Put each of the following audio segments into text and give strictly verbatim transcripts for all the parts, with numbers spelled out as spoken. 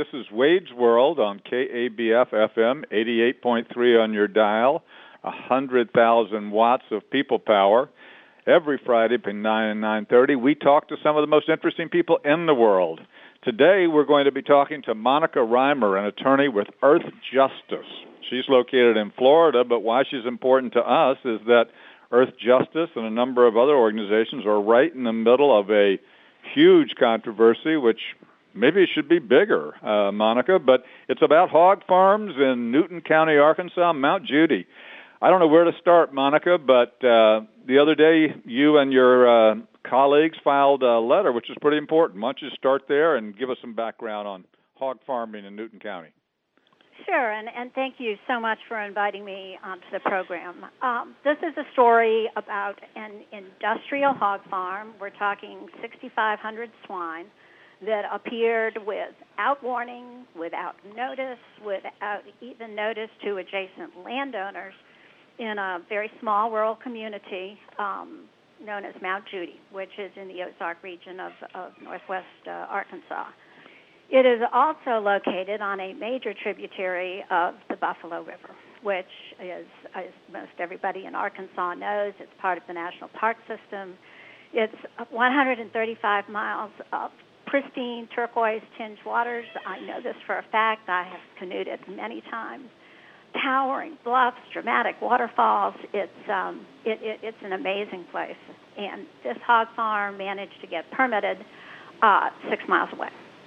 This is Wade's World on K A B F F M, eighty-eight point three on your dial, one hundred thousand watts of people power. Every Friday between nine and nine thirty, we talk to some of the most interesting people in the world. Today, we're going to be talking to Monica Reimer, an attorney with Earth Justice. She's located in Florida, but why she's important to us is that Earth Justice and a number of other organizations are right in the middle of a huge controversy, which maybe it should be bigger, uh, Monica, but it's about hog farms in Newton County, Arkansas, Mount Judy. I don't know where to start, Monica, but uh, the other day you and your uh, colleagues filed a letter, which is pretty important. Why don't you start there and give us some background on hog farming in Newton County? Sure, and, and thank you so much for inviting me onto the program. Um, this is a story about an industrial hog farm. We're talking sixty-five hundred swine that appeared without warning, without notice, without even notice to adjacent landowners in a very small rural community um, known as Mount Judy, which is in the Ozark region of, of northwest uh, Arkansas. It is also located on a major tributary of the Buffalo River, which is, as most everybody in Arkansas knows, it's part of the National Park System. It's one hundred thirty-five miles of pristine turquoise-tinged waters. I know this for a fact. I have canoed it many times. Towering bluffs, dramatic waterfalls. It's um, it, it, it's an amazing place. And this hog farm managed to get permitted uh, six miles away.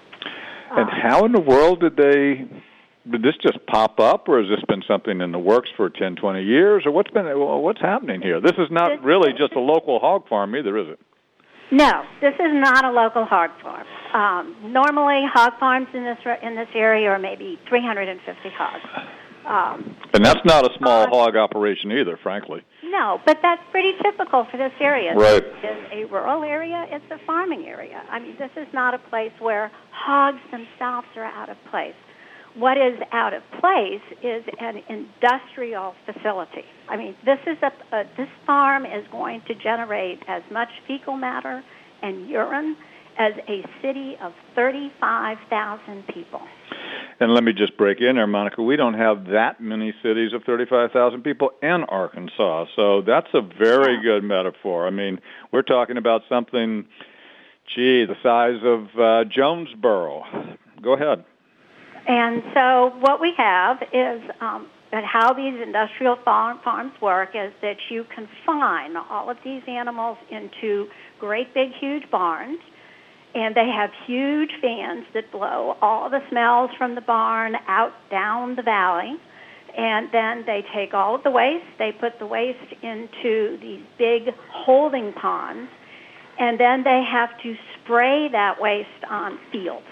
And how in the world did they, did this just pop up, or has this been something in the works for ten, twenty years, or what's been, what's happening here? This is not really just a local hog farm either, is it? No, this is not a local hog farm. Um, normally, hog farms in this in this area are maybe three hundred fifty hogs. Um, and that's not a small uh, hog operation either, frankly. No, but that's pretty typical for this area. Right. It's a rural area. It's a farming area. I mean, this is not a place where hogs themselves are out of place. What is out of place is an industrial facility. I mean, this is a, a this farm is going to generate as much fecal matter and urine as a city of thirty-five thousand people. And let me just break in there, Monica. We don't have that many cities of thirty-five thousand people in Arkansas, so that's a very yeah. good metaphor. I mean, we're talking about something, gee, the size of uh, Jonesboro. Go ahead. And so what we have is um, that how these industrial farm, farms work is that you confine all of these animals into great big huge barns, and they have huge fans that blow all the smells from the barn out down the valley. And then they take all of the waste, they put the waste into these big holding ponds, and then they have to spray that waste on fields.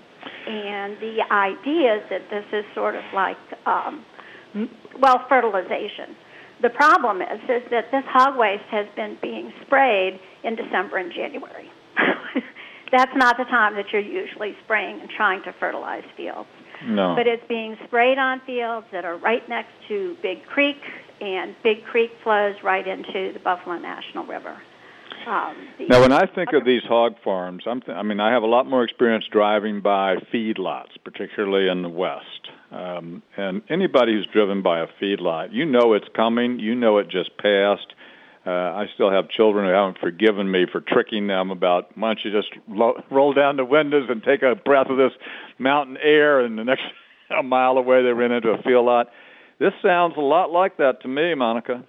And the idea is that this is sort of like, um, well, fertilization. The problem is, is that this hog waste has been being sprayed in December and January. That's not the time that you're usually spraying and trying to fertilize fields. No. But it's being sprayed on fields that are right next to Big Creek, and Big Creek flows right into the Buffalo National River. Um, now, when I think of these hog farms, I'm th- I mean, I have a lot more experience driving by feedlots, particularly in the West. Um, and anybody who's driven by a feedlot, you know it's coming. You know it just passed. Uh, I still have children who haven't forgiven me for tricking them about, why don't you just lo- roll down the windows and take a breath of this mountain air, and the next a mile away they ran into a field lot. This sounds a lot like that to me, Monica.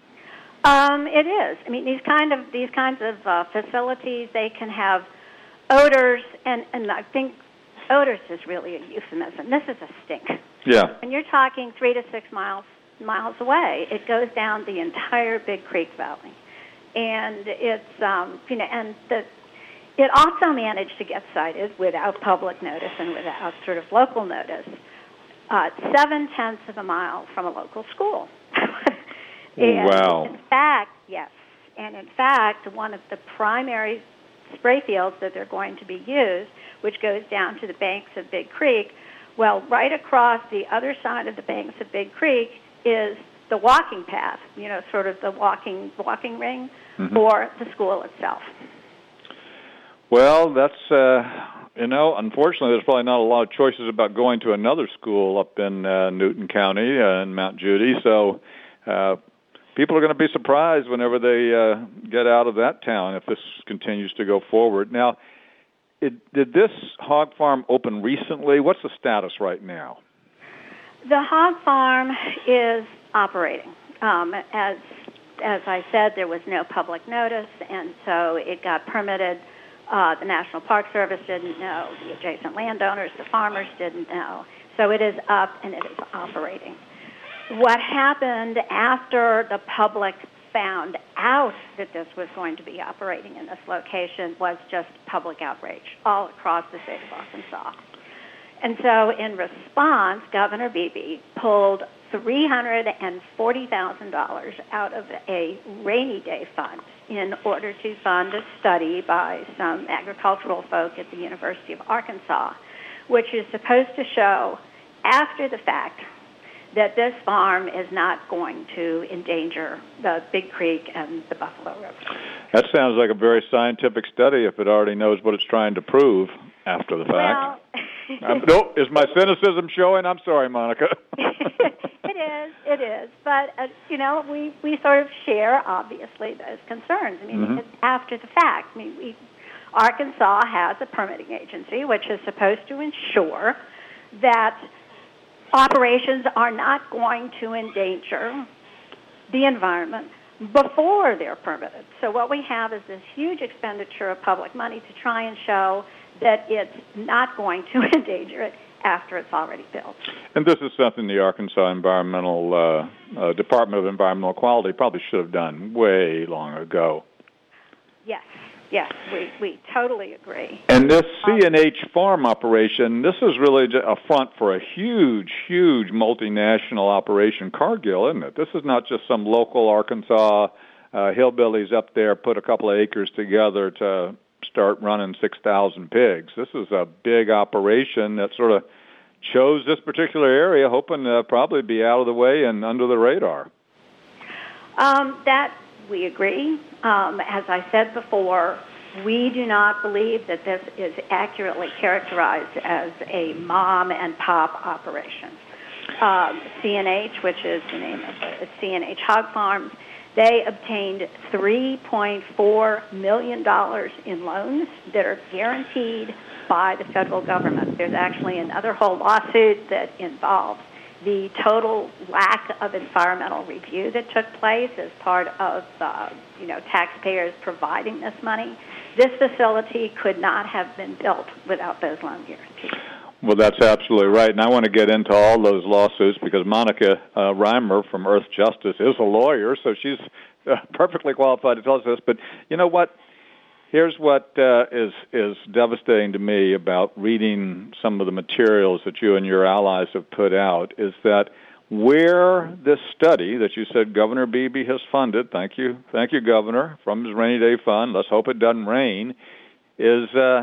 Um, it is. I mean, these kind of these kinds of uh, facilities, they can have odors, and, and I think odors is really a euphemism. This is a stink. Yeah. And you're talking three to six miles miles away. It goes down the entire Big Creek Valley, and it's um, you know, and the it also managed to get cited without public notice and without sort of local notice, uh, seven tenths of a mile from a local school. And wow. In fact, yes. And in fact, one of the primary spray fields that they're going to be used, which goes down to the banks of Big Creek, well, right across the other side of the banks of Big Creek is the walking path, you know, sort of the walking walking ring mm-hmm. for the school itself. Well, that's uh, you know, unfortunately, there's probably not a lot of choices about going to another school up in uh, Newton County uh, in Mount Judy. So uh, people are going to be surprised whenever they uh, get out of that town if this continues to go forward. Now, it, did this hog farm open recently? What's the status right now? The hog farm is operating. Um, as as I said, there was no public notice, and so it got permitted. Uh, the National Park Service didn't know. The adjacent landowners, the farmers didn't know. So it is up and it is operating. What happened after the public found out that this was going to be operating in this location was just public outrage all across the state of Arkansas. And so in response, Governor Beebe pulled three hundred forty thousand dollars out of a rainy day fund in order to fund a study by some agricultural folk at the University of Arkansas, which is supposed to show after the fact that this farm is not going to endanger the Big Creek and the Buffalo River. That sounds like a very scientific study if it already knows what it's trying to prove after the fact. Well, um, no, is my cynicism showing? I'm sorry, Monica. It is, it is. But, uh, you know, we, we sort of share, obviously, those concerns. I mean, Mm-hmm. it's after the fact. I mean, we, Arkansas has a permitting agency which is supposed to ensure that operations are not going to endanger the environment before they're permitted. So what we have is this huge expenditure of public money to try and show that it's not going to endanger it after it's already built. And this is something the Arkansas Environmental uh, uh, Department of Environmental Quality probably should have done way long ago. Yes, yes, we, we totally agree. And this C and H farm operation, this is really a front for a huge, huge multinational operation, Cargill, isn't it? This is not just some local Arkansas uh, hillbillies up there put a couple of acres together to start running six thousand pigs. This is a big operation that sort of chose this particular area, hoping to probably be out of the way and under the radar. Um, that we agree. Um, as I said before, we do not believe that this is accurately characterized as a mom and pop operation. Um, C and H, which is the name of the C and H Hog Farms, they obtained three point four million dollars in loans that are guaranteed by the federal government. There's actually another whole lawsuit that involves the total lack of environmental review that took place as part of, uh, you know, taxpayers providing this money. This facility could not have been built without those loan guarantees. Well, that's absolutely right, and I want to get into all those lawsuits because Monica uh, Reimer from Earth Justice is a lawyer, so she's uh, perfectly qualified to tell us this. But you know what? Here's what uh, is is devastating to me about reading some of the materials that you and your allies have put out is that where this study that you said Governor Beebe has funded, thank you, thank you, Governor, from his rainy day fund, let's hope it doesn't rain, is uh,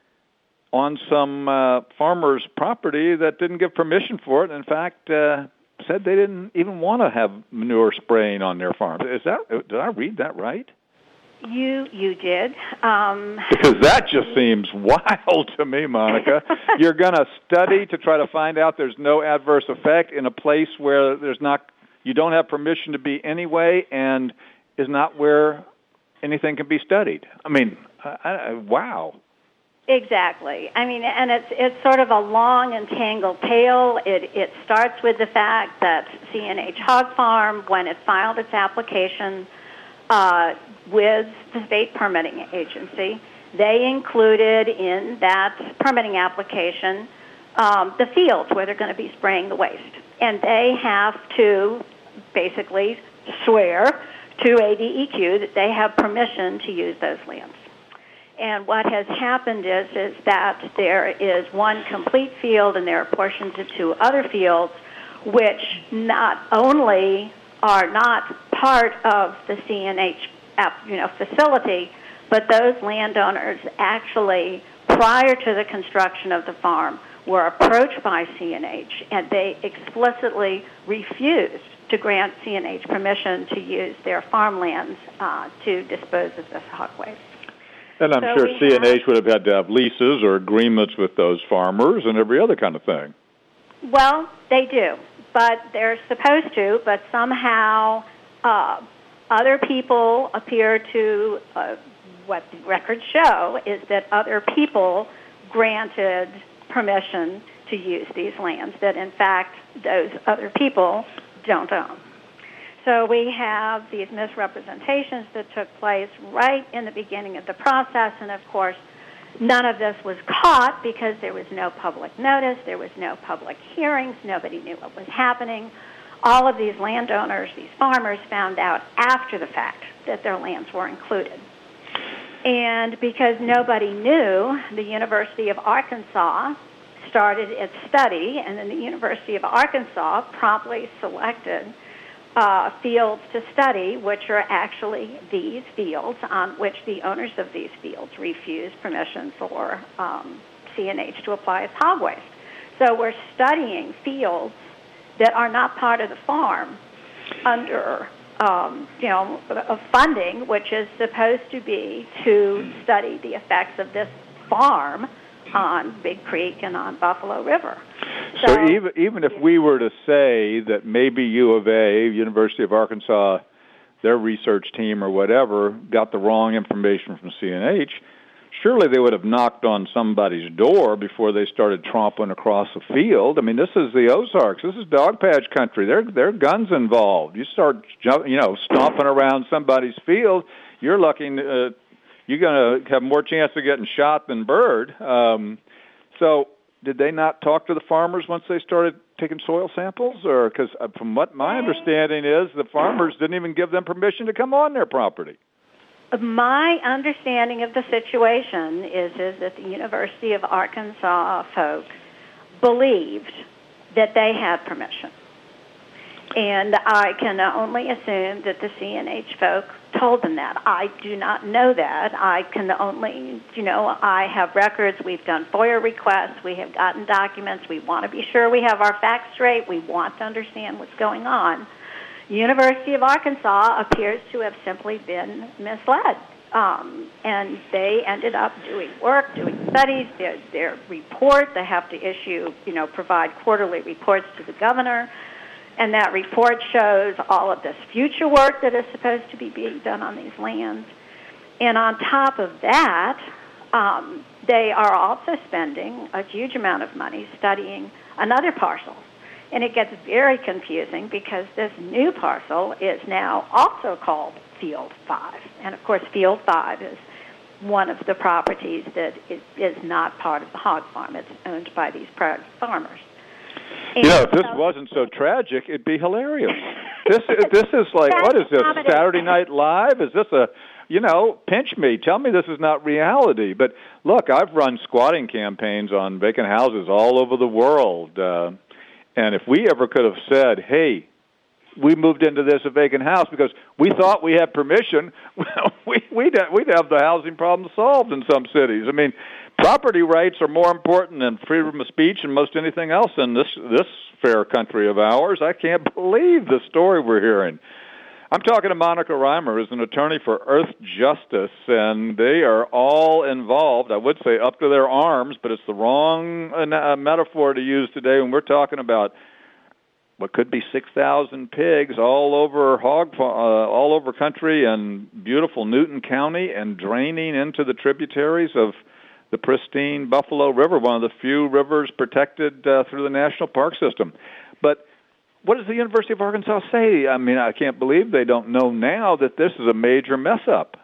on some uh, farmer's property that didn't give permission for it. In fact, uh, said they didn't even want to have manure spraying on their farms. Is that? Did I read that right? You you did. Um, because that just seems wild to me, Monica. You're going to study to try to find out there's no adverse effect in a place where there's not, you don't have permission to be anyway, and is not where anything can be studied. I mean, I, I, wow. Exactly. I mean, and it's it's sort of a long and tangled tale. It it starts with the fact that C and H Hog Farm, when it filed its application uh, with the state permitting agency, they included in that permitting application um, the fields where they're going to be spraying the waste, and they have to basically swear to A D E Q that they have permission to use those lands. And what has happened is is that there is one complete field and there are portions of two other fields which not only are not part of the C and H you know, facility, but those landowners actually, prior to the construction of the farm, were approached by C and H, and they explicitly refused to grant C and H permission to use their farmlands uh, to dispose of this hog waste. And I'm so sure C N H have, would have had to have leases or agreements with those farmers and every other kind of thing. Well, they do, but they're supposed to, but somehow uh, other people appear to, uh, what the records show is that other people granted permission to use these lands that, in fact, those other people don't own. So we have these misrepresentations that took place right in the beginning of the process, and of course, none of this was caught because there was no public notice, there was no public hearings, nobody knew what was happening. All of these landowners, these farmers, found out after the fact that their lands were included. And because nobody knew, the University of Arkansas started its study, and then the University of Arkansas promptly selected uh, fields to study, which are actually these fields on which the owners of these fields refused permission for um, C N H to apply as hog waste. So we're studying fields that are not part of the farm under Um, you know, of funding, which is supposed to be to study the effects of this farm on Big Creek and on Buffalo River. So, so even even if we were to say that maybe U of A, University of Arkansas, their research team or whatever, got the wrong information from C N H, surely they would have knocked on somebody's door before they started tromping across the field. I mean, this is the Ozarks. This is dog patch country. There, there are guns involved. You start, you know, stomping around somebody's field, you're looking, uh, you're going to have more chance of getting shot than bird. Um, so, did they not talk to the farmers once they started taking soil samples? Or because from what my understanding is, the farmers didn't even give them permission to come on their property. My understanding of the situation is, is that the University of Arkansas folks believed that they had permission. And I can only assume that the C N H folk told them that. I do not know that. I can only, you know, I have records. We've done FOIA requests. We have gotten documents. We want to be sure we have our facts straight. We want to understand what's going on. University of Arkansas appears to have simply been misled. Um, and they ended up doing work, doing studies, their, their report. They have to issue, you know, provide quarterly reports to the governor. And that report shows all of this future work that is supposed to be being done on these lands. And on top of that, um, they are also spending a huge amount of money studying another parcel. And it gets very confusing because this new parcel is now also called Field five. And, of course, Field five is one of the properties that is, is not part of the hog farm. It's owned by these private farmers. And you know, if this so, wasn't so tragic, it'd be hilarious. This this is like, what is this, Saturday Night Live? Is this a, you know, pinch me. Tell me this is not reality. But, look, I've run squatting campaigns on vacant houses all over the world. Uh, and if we ever could have said, hey, we moved into this a vacant house because we thought we had permission, well, we, we'd, have, we'd have the housing problem solved in some cities. I mean, property rights are more important than freedom of speech and most anything else in this this fair country of ours. I can't believe the story we're hearing. I'm talking to Monica Reimer, who's an attorney for Earth Justice, and they are all involved, I would say up to their arms, but it's the wrong uh, metaphor to use today when we're talking about what could be six thousand pigs all over hog, uh, all over country and beautiful Newton County and draining into the tributaries of the pristine Buffalo River, one of the few rivers protected uh, through the national park system. But what does the University of Arkansas say? I mean, I can't believe they don't know now that this is a major mess-up.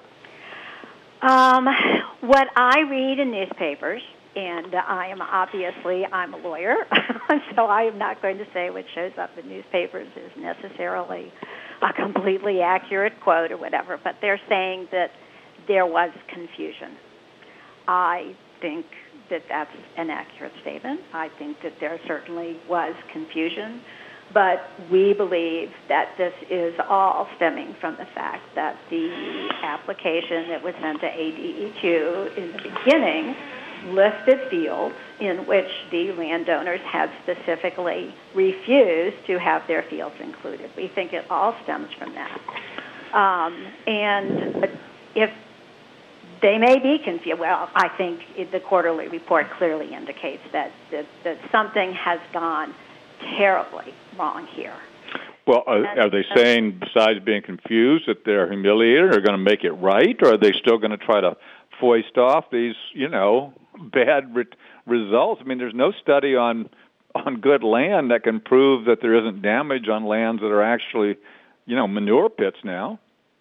Um, what I read in newspapers, and I am obviously, I'm a lawyer, so I am not going to say what shows up in newspapers is necessarily a completely accurate quote or whatever, but they're saying that there was confusion. I think that that's an accurate statement. I think that there certainly was confusion, but we believe that this is all stemming from the fact that the application that was sent to A D E Q in the beginning listed fields in which the landowners had specifically refused to have their fields included. We think it all stems from that. Um, and if they may be confused. Well, I think it, the quarterly report clearly indicates that, that, that something has gone terribly wrong here. Well, are, are they saying, besides being confused, that they're humiliated or going to make it right, or are they still going to try to foist off these, you know, bad re- results? I mean, there's no study on on good land that can prove that there isn't damage on lands that are actually, you know, manure pits now.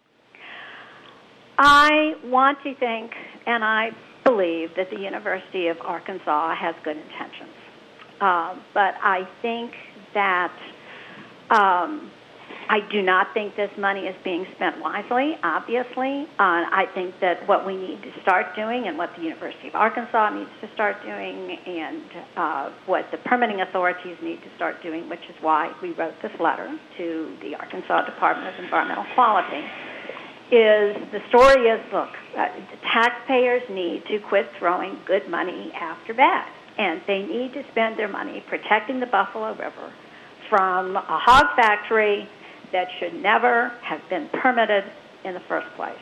I want to think, and I believe, that the University of Arkansas has good intentions. Uh, but I think that um, I do not think this money is being spent wisely, obviously. Uh, I think that what we need to start doing and what the University of Arkansas needs to start doing and uh, what the permitting authorities need to start doing, which is why we wrote this letter to the Arkansas Department of Environmental Quality, is the story is, look, uh, the taxpayers need to quit throwing good money after bad, and they need to spend their money protecting the Buffalo River from a hog factory that should never have been permitted in the first place.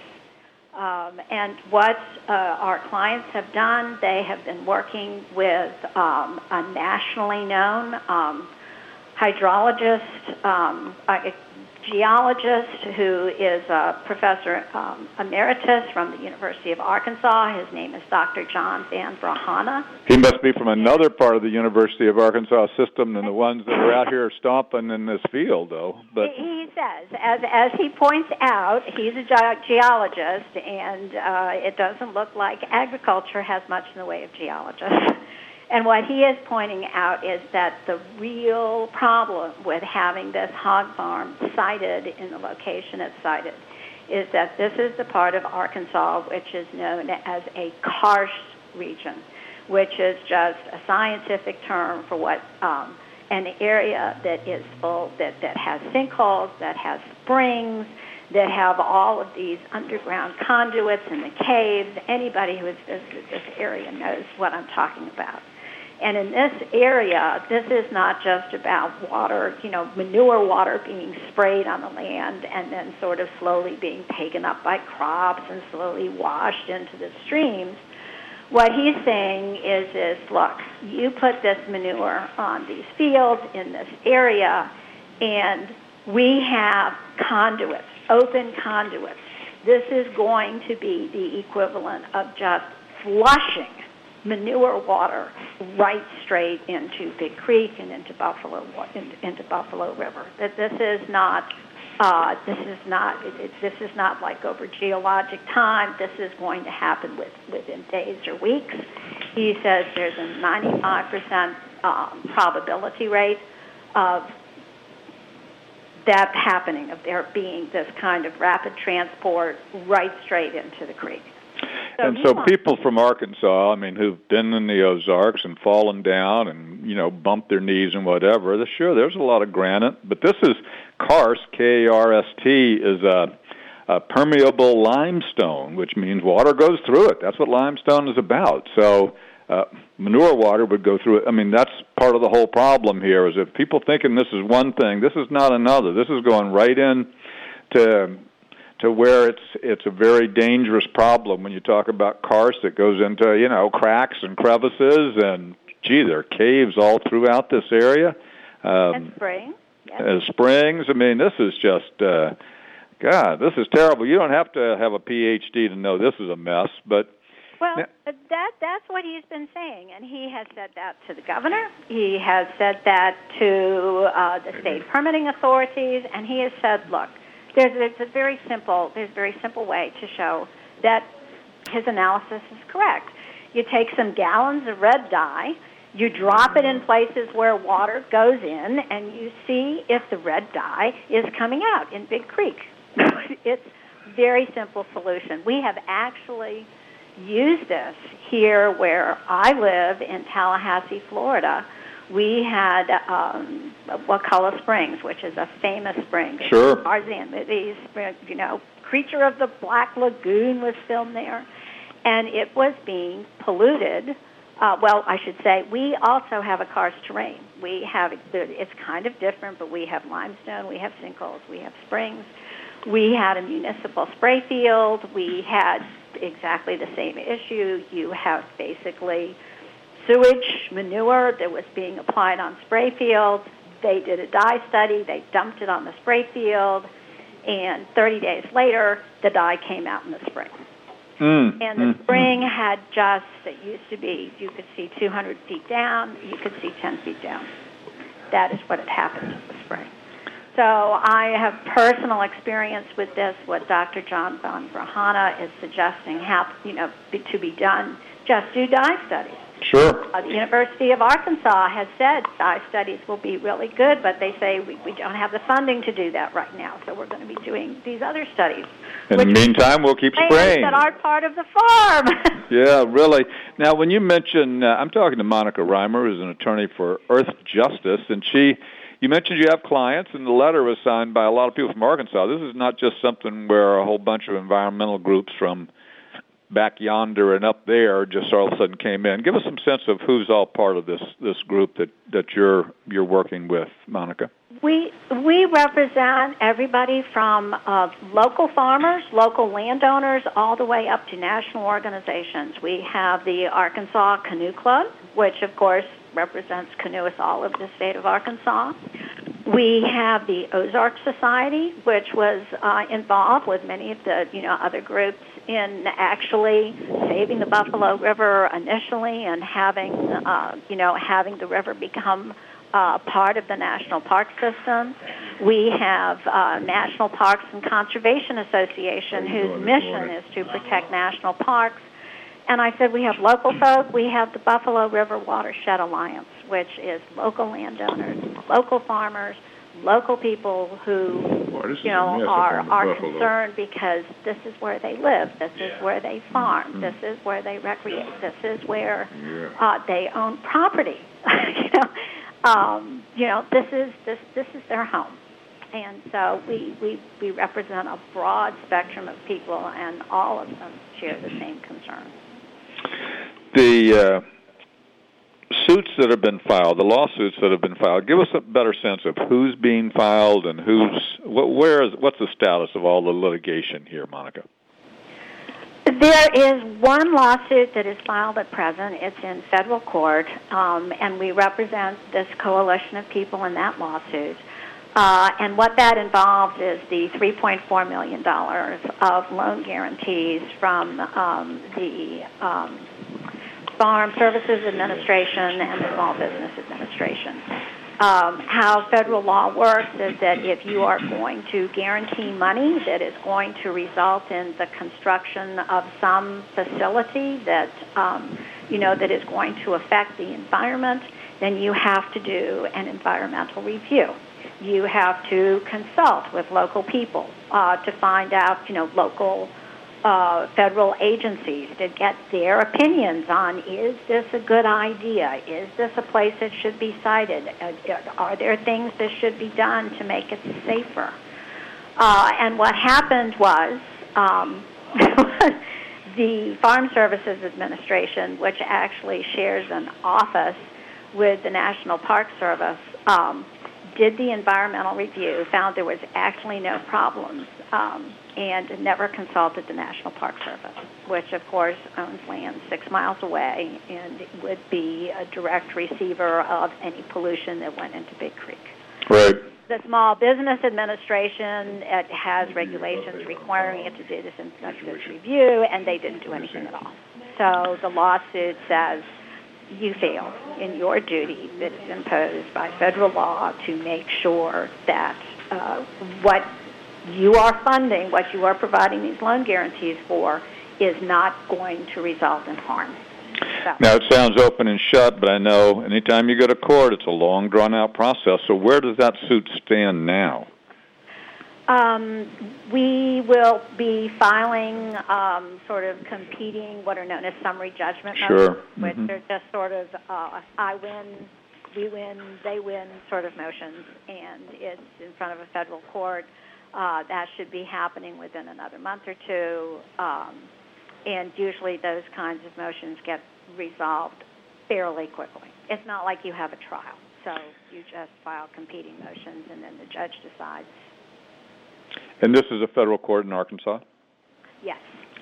Um, and what uh, our clients have done, they have been working with um, a nationally known um, hydrologist, um, a geologist who is a professor um, emeritus from the University of Arkansas. His name is Doctor John Van Brahana. He must be from another part of the University of Arkansas system than the ones that are out here stomping in this field, though. But he, he says, as as he points out, he's a ge- geologist, and uh, it doesn't look like agriculture has much in the way of geologists. And what he is pointing out is that the real problem with having this hog farm sited in the location it's sited is that this is the part of Arkansas which is known as a karst region, which is just a scientific term for what um, an area that is full, that, that has sinkholes, that has springs, that have all of these underground conduits in the caves. Anybody who has visited this area knows what I'm talking about. And in this area, this is not just about water, you know, manure water being sprayed on the land and then sort of slowly being taken up by crops and slowly washed into the streams. What he's saying is, is, look, you put this manure on these fields in this area, and we have conduits, open conduits. This is going to be the equivalent of just flushing manure water right straight into Big Creek and into Buffalo into, into Buffalo River. That this is not uh, this is not it, it, this is not like over geologic time. This is going to happen with, within days or weeks. He says there's a ninety-five percent um, probability rate of that happening, of there being this kind of rapid transport right straight into the creek. So and so people from Arkansas, I mean, who've been in the Ozarks and fallen down and, you know, bumped their knees and whatever, sure, there's a lot of granite. But this is karst, K A R S T, is a, a permeable limestone, which means water goes through it. That's what limestone is about. So uh, manure water would go through it. I mean, that's part of the whole problem here, is if people thinking this is one thing, this is not another. This is going right in to... to where it's it's a very dangerous problem when you talk about karst. It goes into, you know, cracks and crevices, and, gee, there are caves all throughout this area. Um, and springs. Yes. Uh, springs. I mean, this is just, uh, God, this is terrible. You don't have to have a P H D to know this is a mess, but... Well, that that's what he's been saying, and he has said that to the governor. He has said that to uh, the state permitting authorities, and he has said, look, There's, there's a very simple, there's a very simple way to show that his analysis is correct. You take some gallons of red dye, you drop it in places where water goes in, and you see if the red dye is coming out in Big Creek. It's a very simple solution. We have actually used this here where I live in Tallahassee, Florida. We had um, Wakulla Springs, which is a famous spring. Sure. Tarzan, these, you know, Creature of the Black Lagoon was filmed there, and it was being polluted. Uh, well, I should say, we also have a karst terrain. We have, it's kind of different, but we have limestone, we have sinkholes, we have springs. we had a municipal spray field. We had exactly the same issue. You have basically sewage, manure that was being applied on spray fields. They did a dye study. They dumped it on the spray field, and thirty days later, the dye came out in the spring. Mm, and the mm, spring mm. had just, it used to be, you could see two hundred feet down, you could see ten feet down. That is what had happened to the spring. So I have personal experience with this, what Doctor John von Brahana is suggesting have, you know, be, to be done. Just do dye studies. Sure. Uh, the University of Arkansas has said dye studies will be really good, but they say we, we don't have the funding to do that right now, so we're going to be doing these other studies. In the meantime, we'll keep spraying. That aren't part of the farm. Yeah, really. Now, when you mention, uh, I'm talking to Monica Reimer, who's an attorney for Earth Justice, and she, you mentioned you have clients, and the letter was signed by a lot of people from Arkansas. This is not just something where a whole bunch of environmental groups from back yonder and up there just all of a sudden came in. Give us some sense of who's all part of this this group that, that you're you're working with, Monica. We we represent everybody from uh, local farmers, local landowners, all the way up to national organizations. We have the Arkansas Canoe Club, which of course represents canoeists all over the state of Arkansas. We have the Ozark Society, which was uh, involved with many of the you know other groups in actually saving the Buffalo River initially and having uh, you know having the river become uh, part of the National Park System. We have uh, National Parks and Conservation Association, whose mission is to protect national parks. And I said we have local folk. We have the Buffalo River Watershed Alliance, which is local landowners, local farmers, local people who, Boy, you know, are are Buffalo. concerned because this is where they live, this is where they farm, mm-hmm. this is where they recreate, this is where yeah. uh, they own property. you know, um, you know, this is this this is their home. And so we, we, we represent a broad spectrum of people, and all of them share the same concerns. The uh, suits that have been filed, the lawsuits that have been filed, give us a better sense of who's being filed and who's, what, where is, what's the status of all the litigation here, Monica? There is one lawsuit that is filed at present. It's in federal court, um, and we represent this coalition of people in that lawsuit. Uh, and what that involves is the three point four million dollars of loan guarantees from um, the um, Farm Services Administration and the Small Business Administration. Um, how federal law works is that if you are going to guarantee money that is going to result in the construction of some facility that, um, you know, that is going to affect the environment, then you have to do an environmental review. You have to consult with local people uh, to find out, you know, local uh, federal agencies to get their opinions on, is this a good idea? Is this a place that should be cited? Uh, are there things that should be done to make it safer? Uh, and what happened was um, the Farm Services Administration, which actually shares an office with the National Park Service, um, did the environmental review, found there was actually no problems, um, and never consulted the National Park Service, which, of course, owns land six miles away and would be a direct receiver of any pollution that went into Big Creek. Right. The Small Business Administration it has regulations requiring it to do this inspector's review, and they didn't do anything at all. So the lawsuit says you failed in your duty that is imposed by federal law to make sure that uh, what you are funding, what you are providing these loan guarantees for, is not going to result in harm. So. Now, it sounds open and shut, but I know anytime you go to court, it's a long, drawn-out process. So where does that suit stand now? Um, we will be filing um, sort of competing, what are known as summary judgment sure. motions, which mm-hmm. are just sort of uh, I win, we win, they win sort of motions, and it's in front of a federal court. Uh, that should be happening within another month or two, um, and usually those kinds of motions get resolved fairly quickly. It's not like you have a trial, so you just file competing motions, and then the judge decides. And this is a federal court in Arkansas? Yes.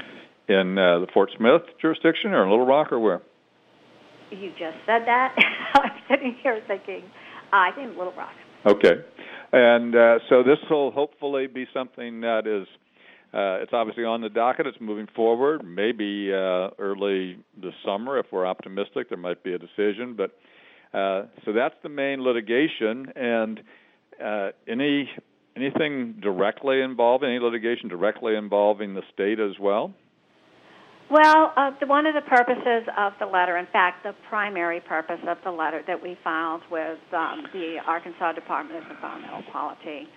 In uh, the Fort Smith jurisdiction or in Little Rock or where? You just said that. I'm sitting here thinking, uh, I think Little Rock. Okay. And uh, so this will hopefully be something that is, uh, it's obviously on the docket. It's moving forward. Maybe uh, early this summer, if we're optimistic, there might be a decision. But uh, so that's the main litigation. And uh, any anything directly involving, any litigation directly involving the state as well? Well, uh, the, one of the purposes of the letter, in fact, the primary purpose of the letter that we filed with um, the Arkansas Department of Environmental Quality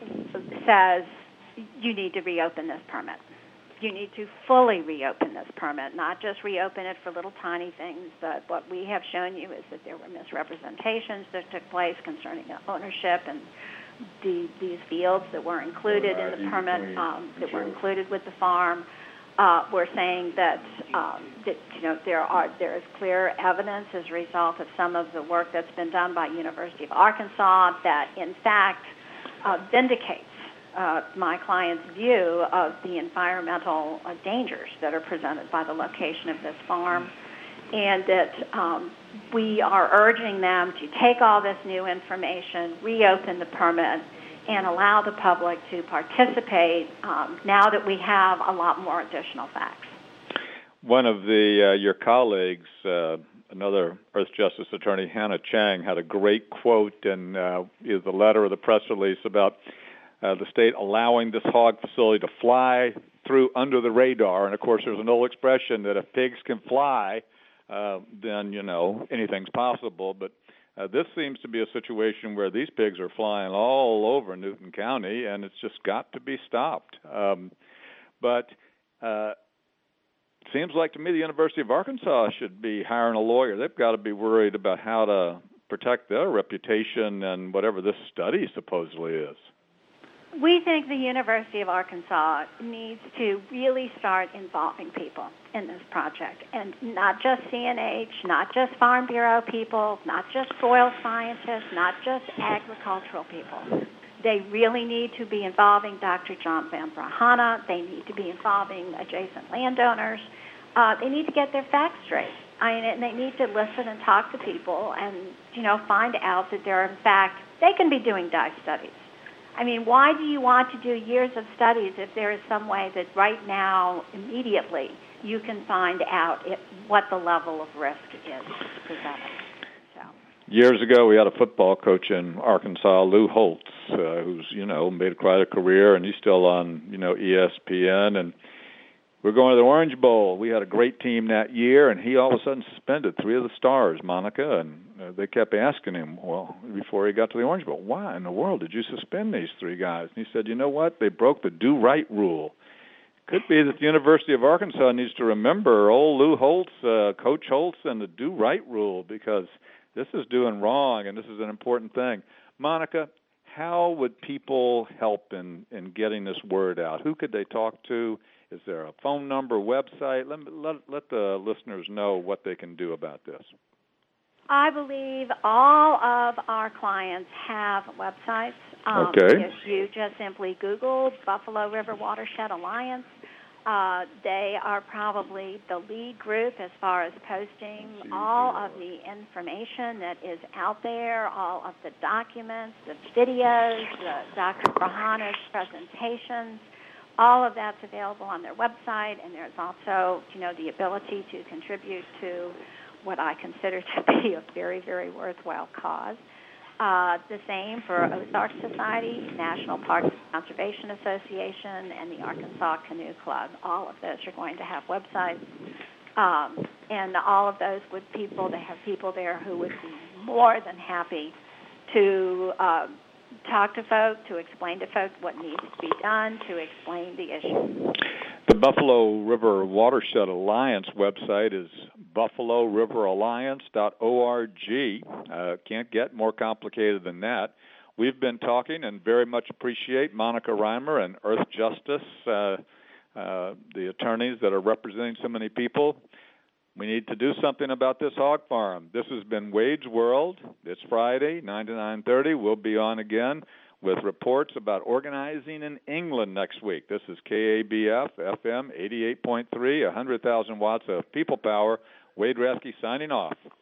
says you need to reopen this permit. You need to fully reopen this permit, not just reopen it for little tiny things, but what we have shown you is that there were misrepresentations that took place concerning the ownership and the, these fields that were included in the permit, um, that were included with the farm. Uh, we're saying that, um, that you know there are there is clear evidence as a result of some of the work that's been done by University of Arkansas that in fact uh, vindicates uh, my client's view of the environmental uh, dangers that are presented by the location of this farm, and that um, we are urging them to take all this new information, reopen the permit, and allow the public to participate um, now that we have a lot more additional facts. One of the uh, your colleagues, uh, another Earth Justice attorney, Hannah Chang, had a great quote in uh, either the letter or the press release about uh, the state allowing this hog facility to fly through under the radar. And, of course, there's an old expression that if pigs can fly, uh, then, you know, anything's possible. But Uh, this seems to be a situation where these pigs are flying all over Newton County, and it's just got to be stopped. Um, but uh, it seems like to me the University of Arkansas should be hiring a lawyer. They've got to be worried about how to protect their reputation and whatever this study supposedly is. We think the University of Arkansas needs to really start involving people in this project, and not just C N H, not just Farm Bureau people, not just soil scientists, not just agricultural people. They really need to be involving Doctor John Van Brahana. They need to be involving adjacent landowners. Uh, they need to get their facts straight. I mean, and they need to listen and talk to people and, you know, find out that they're, in fact, they can be doing dive studies. I mean, why do you want to do years of studies if there is some way that right now, immediately, you can find out if, what the level of risk is presented? So. Years ago, we had a football coach in Arkansas, Lou Holtz, uh, who's, you know, made quite a career, and he's still on, you know, E S P N, and we're going to the Orange Bowl. We had a great team that year, and he all of a sudden suspended three of the stars, Monica, and uh, they kept asking him, well, before he got to the Orange Bowl, why in the world did you suspend these three guys? And he said, you know what? They broke the do-right rule. Could be that the University of Arkansas needs to remember old Lou Holtz, uh, Coach Holtz, and the do-right rule, because this is doing wrong, and this is an important thing. Monica, how would people help in, in getting this word out? Who could they talk to? Is there a phone number, website? Let, let, let the listeners know what they can do about this. I believe all of our clients have websites. Um, okay. If you just simply Google Buffalo River Watershed Alliance, uh, they are probably the lead group as far as posting all of the information that is out there, all of the documents, the videos, the Doctor Brahana's presentations. All of that's available on their website, and there's also, you know, the ability to contribute to what I consider to be a very, very worthwhile cause. Uh, the same for Ozark Society, National Park Conservation Association, and the Arkansas Canoe Club. All of those are going to have websites, um, and all of those would people, they have people there who would be more than happy to uh, talk to folk, to explain to folk what needs to be done, to explain the issue. The Buffalo River Watershed Alliance website is buffalo river alliance dot org. Uh, can't get more complicated than that. We've been talking and very much appreciate Monica Reimer and Earth Justice, uh, uh, the attorneys that are representing so many people. We need to do something about this hog farm. This has been Wade's World. It's Friday, nine to nine thirty. We'll be on again with reports about organizing in England next week. This is K A B F F M eighty-eight point three, one hundred thousand watts of people power. Wade Reske signing off.